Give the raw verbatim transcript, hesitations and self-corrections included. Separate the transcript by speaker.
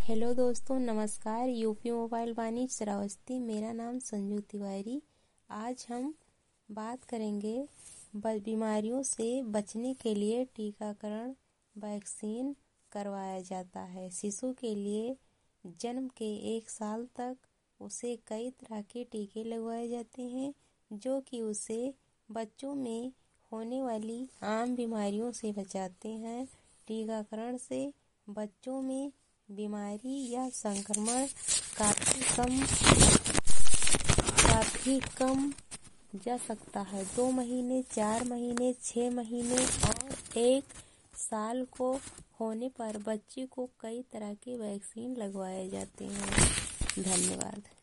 Speaker 1: Hello दोस्तों, नमस्कार। UP mobile वाणिज्य श्रावस्ती, मेरा नाम संजू तिवारी। आज हम बात करेंगे बीमारियों से बचने के लिए टीकाकरण वैक्सीन करवाया जाता है। शिशु के लिए जन्म के एक साल तक उसे कई तरह के टीके लगवाए जाते हैं, जो कि उसे बच्चों में होने वाली आम बीमारियों से बचाते हैं। टीकाकरण से बच्चों में बीमारी या संक्रमण काफी कम काफी कम जा सकता है। दो महीने, चार महीने, छः महीने और एक साल को होने पर बच्चे को कई तरह के वैक्सीन लगवाए जाते हैं। धन्यवाद।